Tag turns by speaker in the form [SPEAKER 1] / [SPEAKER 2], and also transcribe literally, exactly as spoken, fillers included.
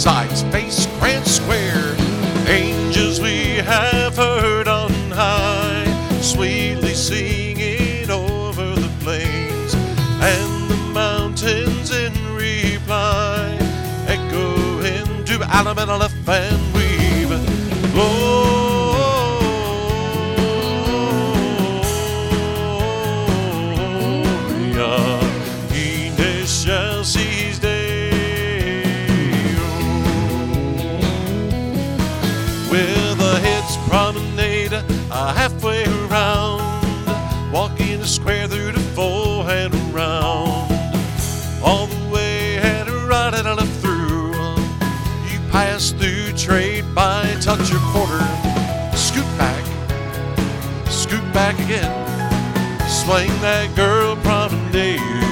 [SPEAKER 1] sides face grand square. Angels we have heard on high, sweetly singing over the plains, and the mountains in reply, echoing to Adam and Aleph and weave. Gloria, he shall see his day. With a head's promenade, a halfway around, walking the square through the four and around, all the way and right and left through. You pass through trade by, touch your quarter, scoot back, scoot back again, swing that girl promenade.